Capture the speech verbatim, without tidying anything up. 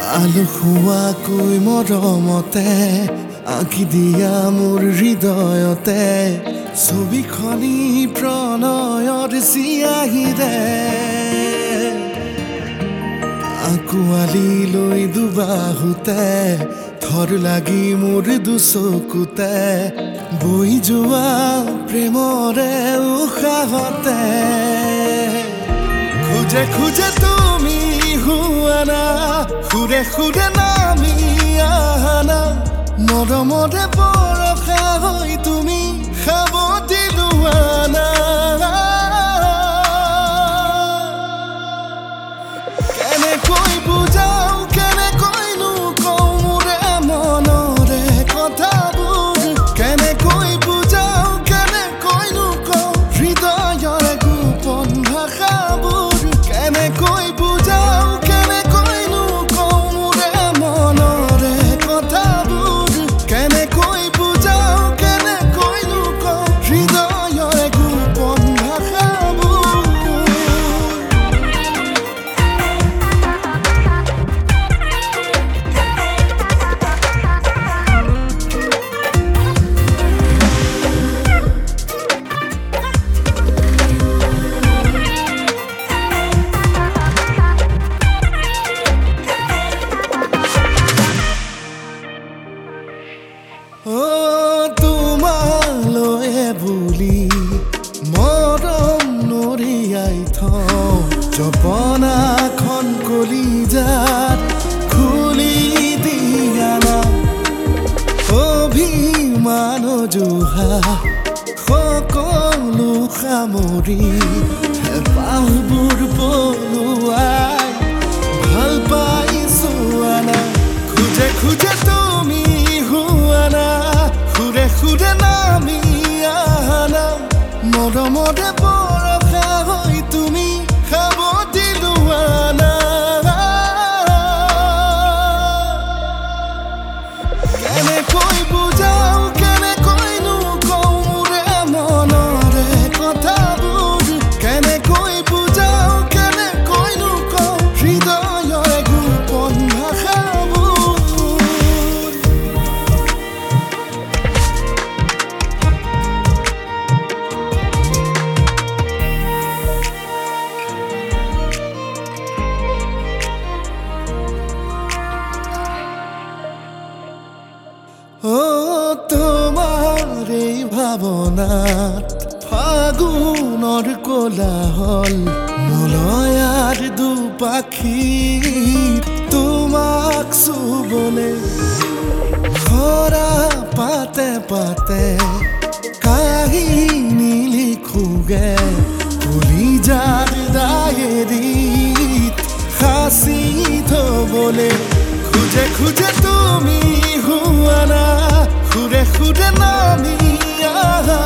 আলসুৱাকৈ মৰমতে আঁকি দিয়া মোৰ হৃদয়তে ছবিখনি প্ৰণয়ৰ চিয়াহীৰে আঁকুৱালি লৈ দুবাহুতে থৰ লাগি মোৰ দুচকুতে বৈ যোৱা প্ৰেমৰে উশাহতে খুজে খুজে তুমি হুৱানা সুৰে সুৰে নামি আহানা মৰমৰে বৰষা হৈ তুমি সাৱটি লোৱানা কেনেকৈ বুজাও কেনেকৈনো কওঁ মোৰে মনৰে কথাবোৰ কেনেকৈ বুজাও কেনেকৈনো কওঁ হৃদয়ৰ গোপন ভাষাবোৰ কেনেকৈ বুজাও কেনেকৈনো কওঁ মোৰে মনৰে কথাবোৰ কেনেকৈ বুজাও কেনেকৈনো কওঁ হৃদয়ৰ গোপন ভাষাবোৰ তোমালৈয়ে বুলি মৰম নৰিয়াই থওঁ জপনাখন কলিজাত খুলি দিয়া না অভিমান জোহা সকলো সামৰি হেঁপাহবোৰ পলুৱাই ভাল পাইছো আনা খুজে খুজে তুমি হুৱানা সুৰে সুৰে নামি আহানা মৰমৰে বৰষা হৈ তুমি সাৱটি লোৱানা কেনেকৈ বুজাও কেনেকৈনো কওঁ মোৰে মনৰে কথাবোৰ কেনেকৈ বুজাও কেনেকৈনো কওঁ হৃদয়ৰ গোপন ভাষাবোৰ ও তোমাৰ এই ভাৱনাত ফাগুনৰ কোলাহল মলয়াৰ দুপাখি তোমাক চুবলে খৰা পাতে পাতে কাহিনী লিখোগে কলিজাৰ ডায়েৰীত সাঁচি থবলে খুজে খুজে তুমি হুৱানা সুৰে সুৰে নামি আহা